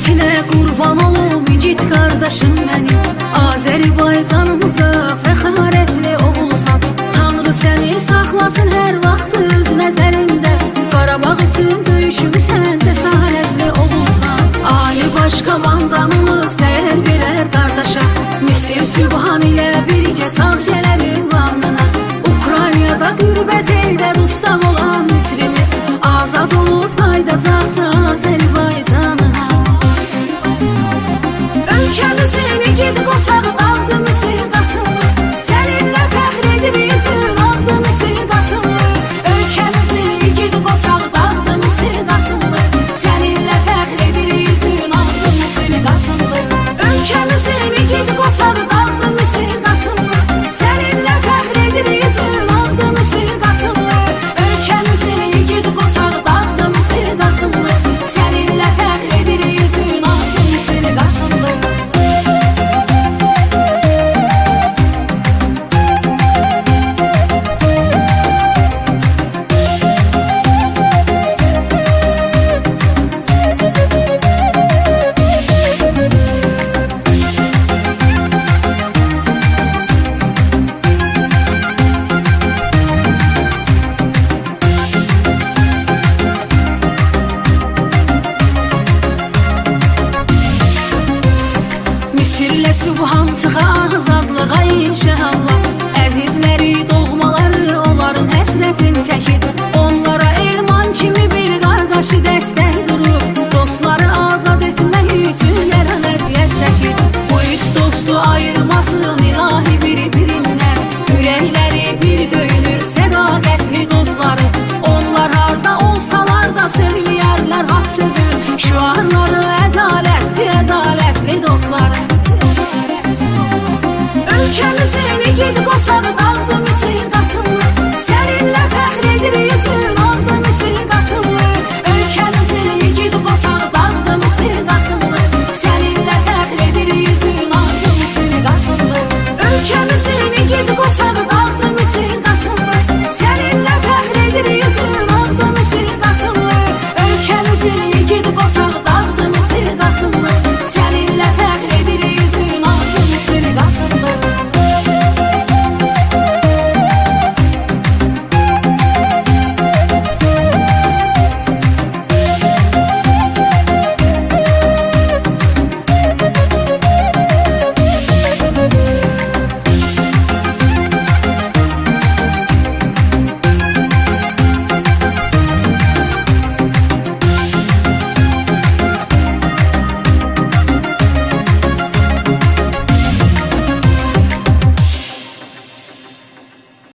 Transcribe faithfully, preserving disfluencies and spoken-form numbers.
Qeyrətinə qurban olum igid qardaşım mənim. Azərbaycanımıza fəxarətli oğulsan. Tanrı səni saxlasın hər vaxt öz nəzərində. Qarabağ üçün döyüşümüsən, cəsarətli oğulsan. Ali baş komandanımız dəyər verər qardaşa. Misir Sübhan ilə birgə sağ gələrim lanına. Ukraynada qürbət eldə dustaq olan Misrimiz azad olub qayıdacaqdır Azərbaycanına. Ölkəmizin igid qoçağı dağdı Misir Qasımlı. Səninlə fəxr edirik zülaqdı Misir Qasımlı. Ölkəmizin igid qoçağı dağdı Misir Qasımlı. Səninlə fəxr edirik zülaqdı Misir Qasımlı. Ölkəmizin igid qoçağı dağdı Misir Qasımlı. Səninlə fəxr edirik zülaqdı Misir Qasımlı. Ölkəmizin igid qoçağı dağdı Misir Qasımlı. Səninlə fəxr edirik zülaqdı Misir Qasımlı. Misirlə Sübhan çıxar azadlığa inşallah. Əzizləri, doğmaları onların həsrətin çəkir. Onlara elman kimi bir qardaşı dəstək durur. Dostları azad etmək üçün hər an əziyyət çəkir. Bu üç dostu ayırmasın ilahi bir-birindən. Ürəkləri bir döyülür sədaqətli dostları. Onlar harda olsalar da söyləyərlər haqq sözü. Şüarları ədalətli, ədalətli dostları. Ölkəmizin igid qoçağı dağdı Misir Qasımlı.